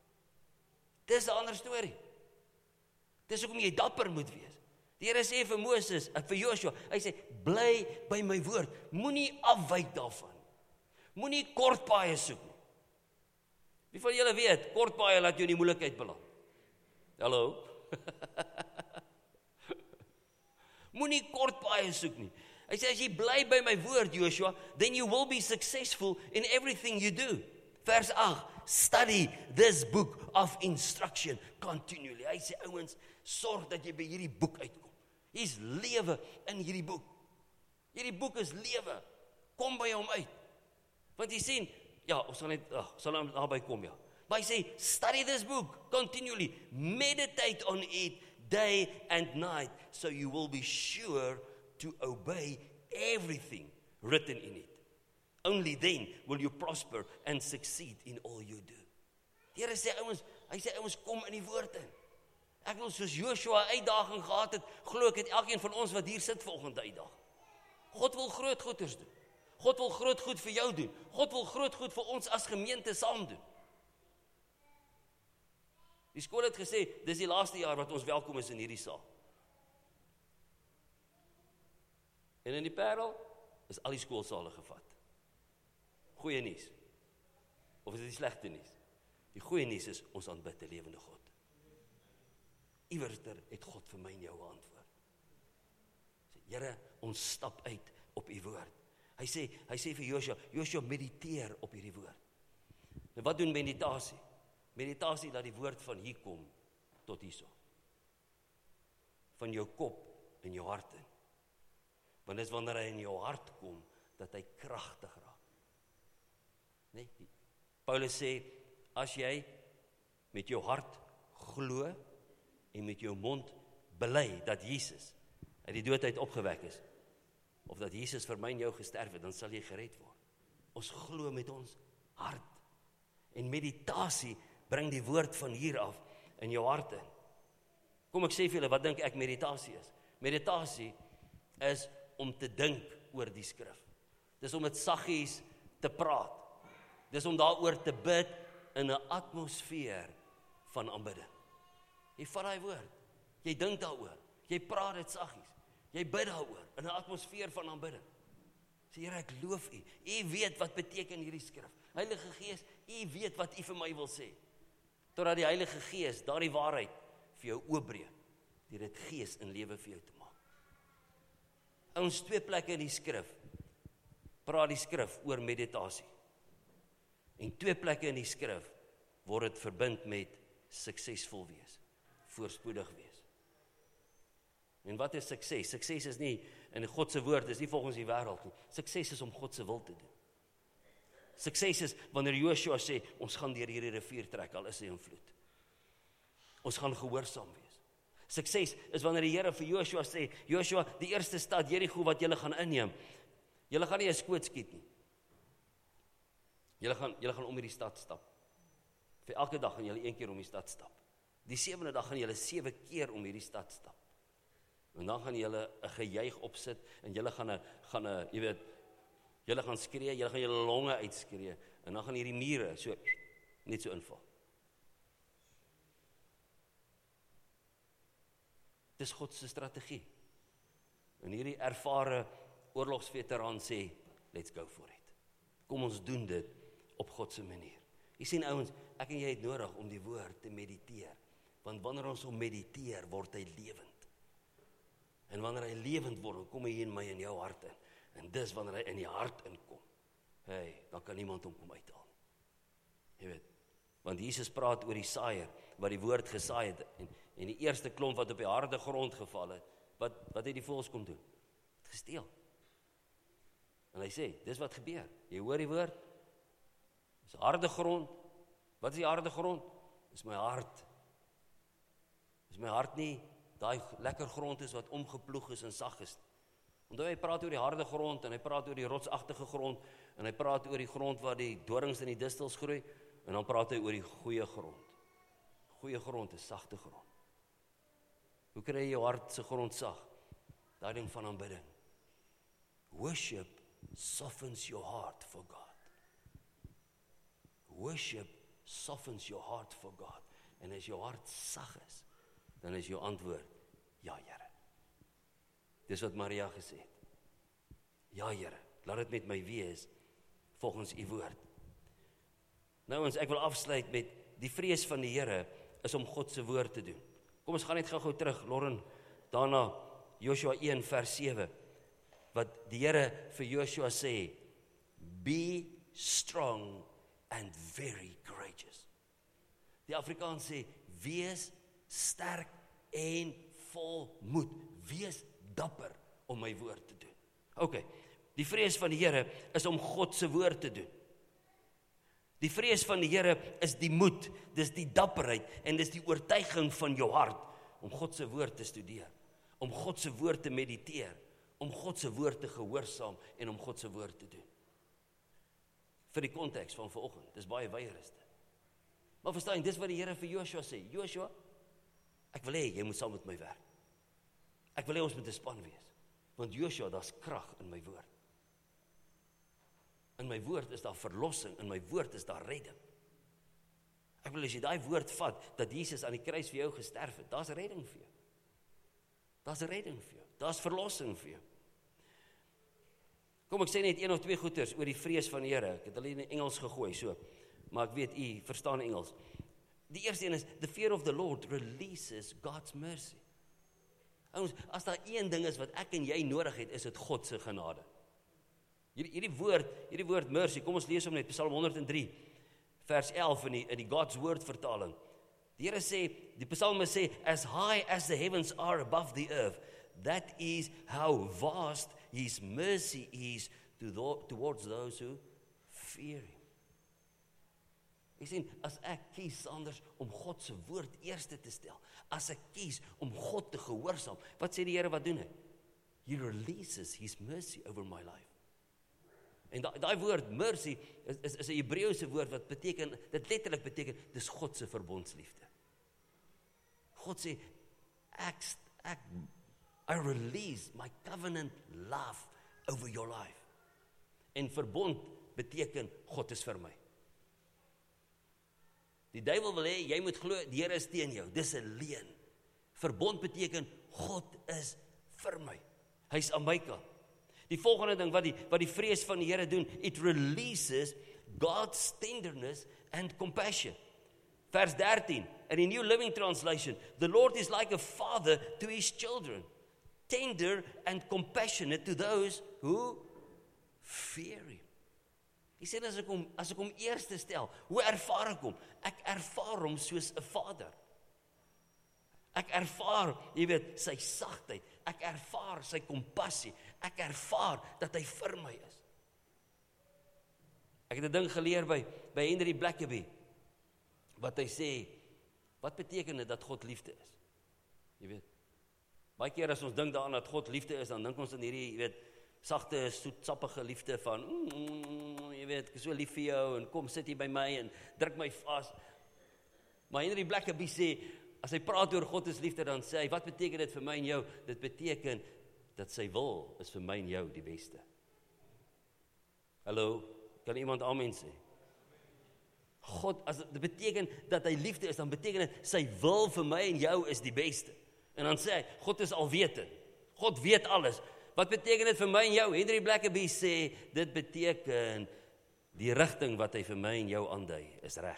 Dis 'n ander storie. Dis hoekom jy dapper moet wees. Die Here sê vir Moses, vir Joshua, hy sê, bly by my woord. Moenie afwyk daarvan. Moenie kort paaie soek nie. Wie van julle weet, kort paaie laat jou in die moeilikheid beland? Hallo? Moenie kort paaie soek nie. Hy sê, as jy bly by my woord, Joshua, then you will be successful in everything you do. Vers 8, study this book of instruction continually. Hy sê, ouens, sorg dat jy by hierdie boek uitkom. Hier's lewe in hierdie boek. Hierdie boek is lewe. Kom by hom uit. Want jy sien, ja, ons sal nou daarby kom, ja. Maar hy sê, study this book continually. Meditate on it day and night, so you will be sure to obey everything written in it. Only then will you prosper and succeed in all you do. Die Here sê, hy sê, ouens, kom in die woord in. Ek wil soos Joshua uitdaging gehad het, glo ek het elkeen van ons wat hier sit volgende uitdaging. God wil groot goeders doen. God wil groot goed vir jou doen. God wil groot goed vir ons as gemeente saam doen. Die skool het gesê, dis die laaste jaar wat ons welkom is in hierdie saal. En in die Parel is al die skoolsale gevat. Goeie nuus. Of is dit die slegte nuus? Die goeie nuus is, ons aanbid 'n lewende God. Iewerster het God vir my en jou geantwoord. Sê, Here, ons stap uit op U woord. Hy sê vir Joshua, mediteer op hierdie woord. En wat doen meditasie? Meditasie laat die woord van hier kom tot hierso. Van jou kop en jou hart in. Want dis wanneer hy in jou hart kom, dat hy kragtig raak. Nee? Paulus sê, as jy met jou hart glo en met jou mond bely dat Jesus uit die dood uit opgewek is, of dat Jesus vir my en jou gesterf het, dan sal jy gered word. Ons glo met ons hart. En meditasie bring die woord van hier af in jou hart in. Kom ek sê vir julle, wat dink ek meditasie is? Meditasie is om te dink oor die skrif. Dis om dit saggies te praat. Dis om daaroor te bid in 'n atmosfeer van aanbidding. Jy vat daai woord, jy dink daaroor, jy praat dit saggies, jy bid daaroor in 'n atmosfeer van aanbidding. Sê Here, ek loof U. U weet wat beteken hierdie skrif. Heilige Gees, U weet wat U vir my wil sê. Totdat die Heilige Gees daardie waarheid vir jou oopbreek, deur dit gees in lewe vir jou te maak. Ons 2 plekke in die skrif praat die skrif oor meditasie. En 2 plekke in die skrif word dit verbind met suksesvol wees, voorspoedig wees. En wat is sukses? Sukses is nie in God se woord, is nie volgens die wêreld nie. Sukses is om God se wil te doen. Sukses is wanneer Joshua sê, ons gaan deur hierdie rivier trek, al is hy in vloed. Ons gaan gehoorsaam wees. Sukses is wanneer die Here vir Joshua sê, Joshua, die eerste stad Jerigo wat julle gaan inneem, julle gaan nie 'n skoot skiet nie. Julle gaan om hierdie stad stap. Vir elke dag gaan julle 1 keer om die stad stap. Die 7de dag gaan julle 7 keer om hierdie stad stap. En dan gaan julle 'n gejuig opsit en julle julle gaan skree, julle gaan julle longe uitskree en dan gaan hierdie mure so net so inval. Dis God se strategie. En hierdie ervare oorlogsveteraan sê, let's go for it. Kom ons doen dit op God se manier. Jy sien ouens, ek en jy het nodig om die woord te mediteer. Want wanneer ons hom mediteer, word hy lewend. En wanneer hy lewend word, dan kom hy in my en jou hart in. En dis wanneer hy in die hart inkom. Dan kan niemand hom kom uithaal. Jy weet, want Jesus praat oor die saaier, wat die woord gesaai het, en die eerste klomp wat op die harde grond geval het, wat het die voëls kom doen? Het gesteel. En hy sê, dis wat gebeur. Jy hoor die woord, dis harde grond. Wat is die harde grond? Dis my hart. Dis my hart nie, daai lekker grond is wat omgeploeg is en sag is. Onthou hy praat oor die harde grond, en hy praat oor die rotsagtige grond, en hy praat oor die grond waar die dorings en die distels groei, en dan praat hy oor die goeie grond. Goeie grond is sagte grond. Hoe kry jy jou hart se grond sag? Daai ding van aanbidding. Worship softens your heart for God. Worship softens your heart for God. En as jou hart sag is, dan is jou antwoord, ja Here. Dis wat Maria gesê het. Ja Here, laat dit met my wees, volgens U woord. Nou ek wil afsluit met, die vrees van die Here is om God se woord te doen. Kom ons gaan net gou terug, Lauren, daarna Joshua 1 vers 7, wat die Here vir Joshua sê, be strong and very courageous. Die Afrikaans sê, wees sterk en vol moed, wees dapper om my woord te doen. Okay, die vrees van die Here is om God se woord te doen. Die vrees van die Here is die moed, dis die dapperheid en dis die oortuiging van jou hart om God se woord te studeer, om God se woord te mediteer, om God se woord te gehoorsaam en om God se woord te doen. Vir die konteks van vanoggend, dis baie weier is dit. Maar verstaan, dis wat die Here vir Joshua sê, Joshua, ek wil hê jy moet saam met my werk. Ek wil hê ons moet 'n span wees, want Joshua, daar's krag in my woord. In my woord is daar verlossing, in my woord is daar redding. Ek wil as jy daai woord vat, dat Jesus aan die kruis vir jou gesterf het, daar's redding vir jou. Daar's redding vir jou, daar's verlossing vir jou. Kom ek sê net 1 of 2 goeters oor die vrees van die Here. Ek het hulle in Engels gegooi, so, maar ek weet u verstaan Engels. Die eerste een is, the fear of the Lord releases God's mercy. As daar een ding is wat ek en jy nodig het, is dit God se genade. Hierdie woord mercy, kom ons lees hom net, Psalm 103, vers 11 in die God's Word vertaling. Die Here sê, die psalmist sê, as high as the heavens are above the earth, that is how vast His mercy is towards those who fear Him. Jy sien, as ek kies anders om God se woord eerste te stel, as ek kies om God te gehoorsaam, wat sê die Here, wat doen hy? He releases His mercy over my life. En daai woord mercy is 'n Hebreëse woord wat beteken, dit letterlik beteken, dis God se verbondsliefde. God sê, I release my covenant love over your life. En verbond beteken, God is vir my. Die duiwel wil hê, jy moet glo, die Here is teen jou, dis 'n leuen. Verbond beteken, God is vir my. Hy's aan my kant. Die volgende ding wat die vrees van die Here doen, it releases God's tenderness and compassion. Vers 13, in die New Living Translation, the Lord is like a father to his children, tender and compassionate to those who fear him. Hy sê, as ek hom eerste stel, hoe ervaar ek hom? Ek ervaar hom soos 'n vader. Ek ervaar, jy weet, sy sagtheid. Ek ervaar sy kompassie. Ek ervaar dat hy vir my is. Ek het 'n ding geleer by Henry Blackaby, wat hy sê, wat beteken dit dat God liefde is? Jy weet, baie keer as ons dink daaraan dat God liefde is, dan dink ons aan hierdie, jy weet, sagte, soetsappige liefde van, jy weet, ek is so lief vir jou, en kom sit hier by my, en druk my vas. Maar Henry Blackaby sê, as hy praat oor God is liefde, dan sê hy, wat beteken dit vir my en jou? Dit beteken, dat sy wil is vir my en jou die beste. Hallo, kan iemand amen sê? God, as dit beteken dat hy liefde is, dan beteken dit, sy wil vir my en jou is die beste. En dan sê hy, God is alwetend. God weet alles. Wat beteken dit vir my en jou? Henry Blackaby sê, dit beteken, die rigting wat hy vir my en jou aandui, is reg.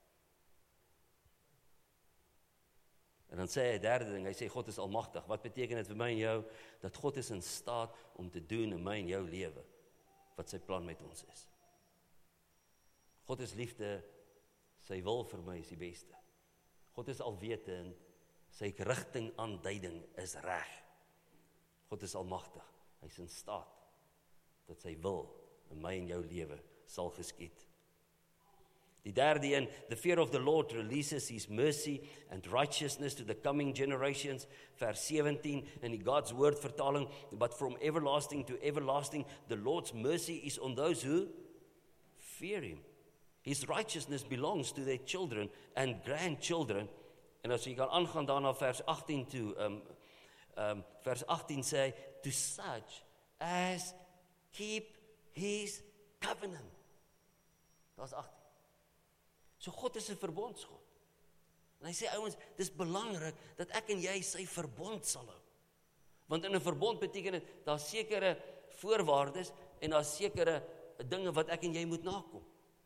En dan sê hy 'n derde ding, hy sê God is almagtig. Wat beteken dit vir my en jou? Dat God is in staat om te doen in my en jou lewe, wat sy plan met ons is. God is liefde, sy wil vir my is die beste. God is alwetend, sy rigting aanduiding is reg. God is almagtig, hy is in staat, dat sy wil in my en jou lewe sal geskied. Die derde een, the fear of the Lord releases his mercy and righteousness to the coming generations, vers 17, in die God's Word vertaling, but from everlasting to everlasting, the Lord's mercy is on those who fear him. His righteousness belongs to their children and grandchildren. En as jy kan aangaan daarna vers 18 toe, vers 18 sê, to such as keep his covenant. Dat is 18. So God is 'n verbondsgod. En hy sê, ouens, dis belangrik dat ek en jy sy verbond sal hou. Want in 'n verbond beteken dit, daar's sekere voorwaardes en daar's sekere dinge wat ek en jy moet nakom.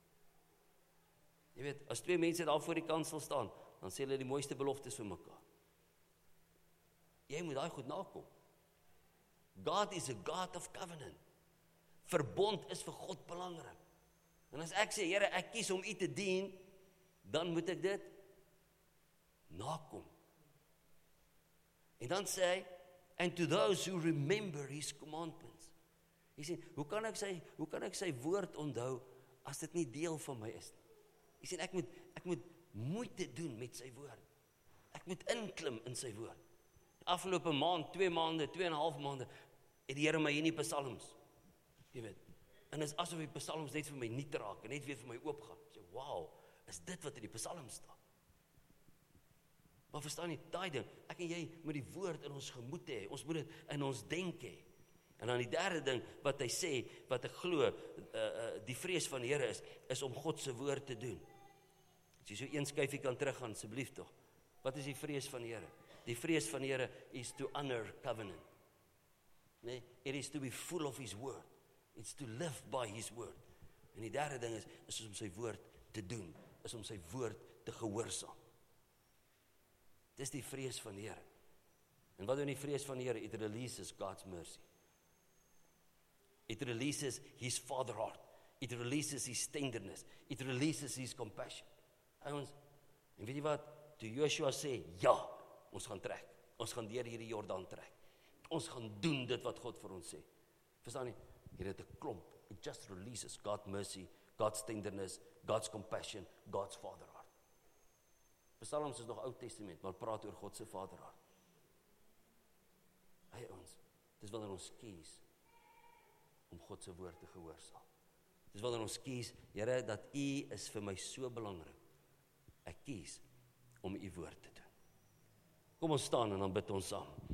Jy weet, as twee mense daar voor die kansel staan, dan sê hulle die mooiste beloftes vir mekaar. Jy moet daai goed nakom. God is a God of covenant. Verbond is vir God belangrik. En as ek sê, Here, ek kies om U te dien, dan moet ek dit nakom. En dan sê hy, and to those who remember his commandments. Jy sê, hoe kan ek sy woord onthou as dit nie deel van my is nie? Jy sê, ek moet moeite doen met sy woord. Ek moet inklim in sy woord. Afgelope maand, 2 maande, 2,5 maande, het die Here my hier in die psalms. Jy weet, en is asof die psalms net vir my nuut raak, en net weer vir my oopgaan. Ek sê, wow, is dit wat in die psalms staan? Maar verstaan jy, daai ding, ek en jy moet die woord in ons gemoed hê, ons moet dit in ons denk hê. En dan die derde ding, wat hy sê, wat ek glo, die vrees van die Here is om God se woord te doen. As jy so een skuifie kan teruggaan, asseblief tog. Wat is die vrees van die Here? Die vrees van die Here is to honor covenant. Nee, it is to be full of his word. It's to live by his word. En die derde ding is om sy woord te doen, is om sy woord te gehoorsaam. Dis die vrees van die Here. En wat doen die vrees van die Here? It releases God's mercy. It releases his father heart. It releases his tenderness. It releases his compassion. Ouens, en weet jy wat? Toe Joshua sê, ja, ons gaan trek. Ons gaan deur hierdie Jordaan trek. Ons gaan doen dit wat God vir ons sê. Verstaan jy? Hier het 'n klomp. It just releases God's mercy, God's tenderness, God's compassion, God's father heart. Psalms is nog Ou Testament, maar praat oor God se Vader hart. Hy ons, dis wanneer ons kies om God se woord te gehoorsaam. Dis wanneer ons kies, Here, dat U is vir my so belangrik. Ek kies om U woord te doen. Kom ons staan en dan bid ons saam.